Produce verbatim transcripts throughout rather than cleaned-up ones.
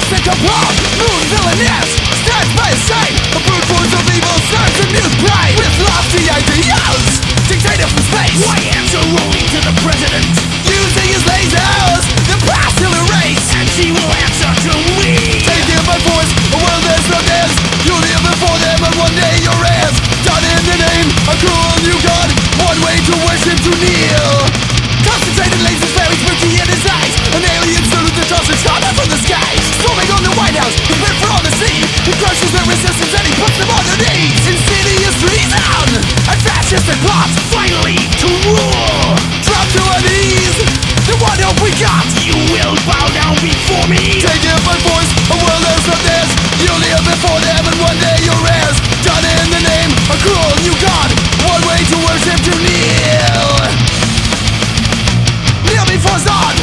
Sadistic complot, moon villainess stands by his side. A brute force of evil serves amused pride with lofty ideals dictated from space. Why answer rolling to the president? Using his lasers, the past he'll erase, and she will answer to me. Take it by force, a world that's not theirs. You live before them and one day you're heirs. Done in the name, a cruel new god. One way to worship, to kneel. Concentrated lasers, very spooky in his eyes. An alien salute that tosses China from the skies. Storming on the White House, he's meant for all to see. He crushes their resistance and he puts them on their knees. Insidious treason and fascistic plot, Finally to rule. drop to our knees. The one hope we got. You will bow down before me. Take it by force, a world that's not theirs. You live before them and one day you're heirs. Done in the name, a cruel new god. One way to worship, to kneel. Kneel before Zod.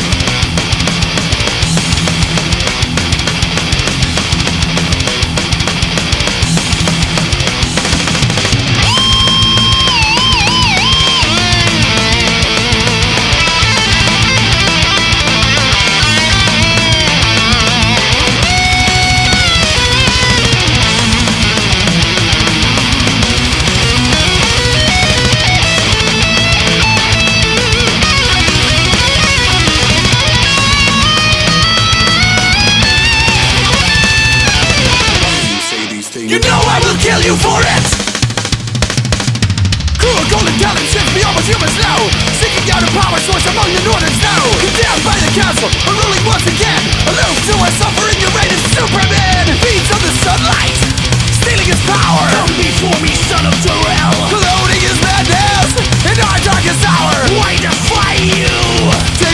You know I will kill you for it. Cruel golden talent shifts beyond what humans know, seeking out a power source among the northern snow. Condemned by the council, but ruling once again. Aloof to our suffering, Uranus Superman feeds on the sunlight, stealing his power. Come before me, son of Jor-El. Cloning his madness in our darkest hour. Why defy you? Take